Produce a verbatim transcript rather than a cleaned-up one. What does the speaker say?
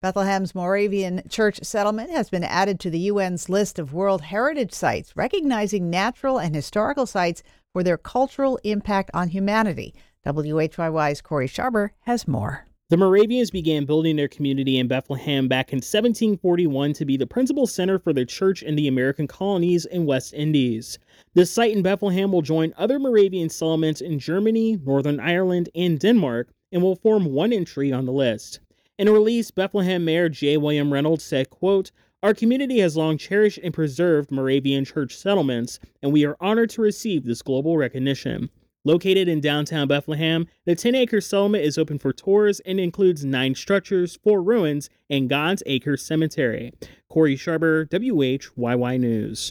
Bethlehem's Moravian Church settlement has been added to the U N's list of World Heritage Sites, recognizing natural and historical sites for their cultural impact on humanity. W H Y Y's Corey Sharber has more. The Moravians began building their community in Bethlehem back in seventeen forty-one to be the principal center for their church in the American colonies and West Indies. This site in Bethlehem will join other Moravian settlements in Germany, Northern Ireland, and Denmark, and will form one entry on the list. In a release, Bethlehem Mayor J. William Reynolds said, quote, "Our community has long cherished and preserved Moravian church settlements, and we are honored to receive this global recognition." Located in downtown Bethlehem, the ten-acre settlement is open for tours and includes nine structures, four ruins, and God's Acre Cemetery. Corey Sharber, W H Y Y News.